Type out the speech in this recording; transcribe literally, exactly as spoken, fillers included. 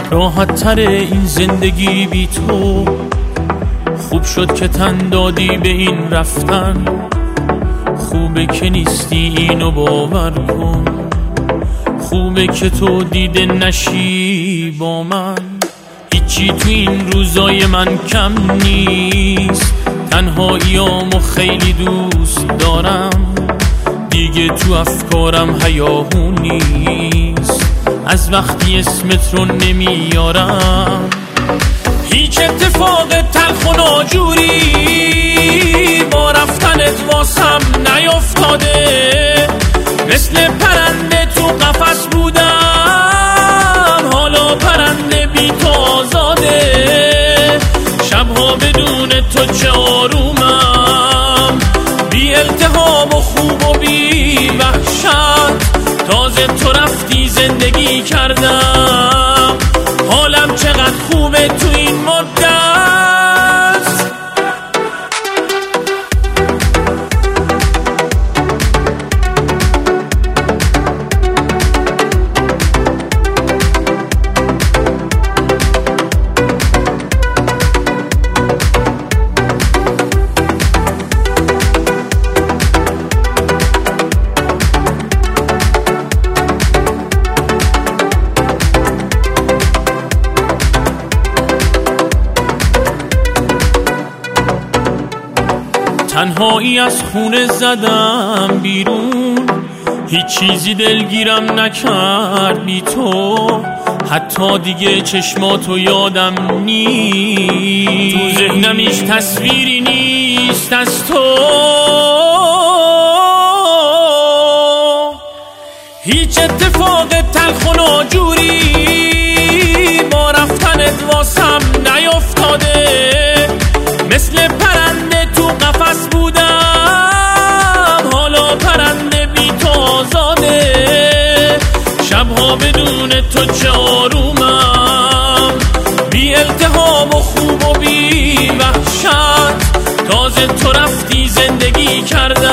راحت تر این زندگی بی تو، خوب شد که تن دادی به این رفتن، خوبه که نیستی اینو باور کن، خوبه که تو دیده نشی با من. هیچی تو این روزای من کم نیست، تنهاییامو خیلی دوست دارم، دیگه تو افکارم هیاهو نیست، از وقتی اسمت رو نمیارم. هیچ اتفاق تلخ و ناجوری با رفتنت واسم نیفتاده، مثل پرنده تو قفس بودم، حالا پرنده بی تو آزاده. شبها بدون تو چه آرومم، بی التهاب و خوب و بی وحشت، تازه تو رفتی زندگی کردم، حالم چقدر خوبه تو این مدت. تنهایی از خونه زدم بیرون، هیچ چیزی دلگیرم نکرد بی تو، حتی دیگه چشماتو یادم نیست، تو ذهنم هیچ تصویری نیست از تو. هیچ اتفاق تلخ و ناجوری با رفتنت واسم نیفتاده، مثل پرنده تو قفس بودم، حالا پرنده بی تو آزاده. شبها بدون تو چه آرومم، بی التهاب و خوب و بی وحشت، تازه تو رفتی زندگی کردم،